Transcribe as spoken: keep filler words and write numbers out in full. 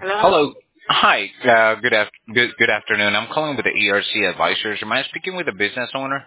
Hello? Hello. Hi. Uh, good, af- good good afternoon. I'm calling with the E R C Advisors. Am I speaking with a business owner?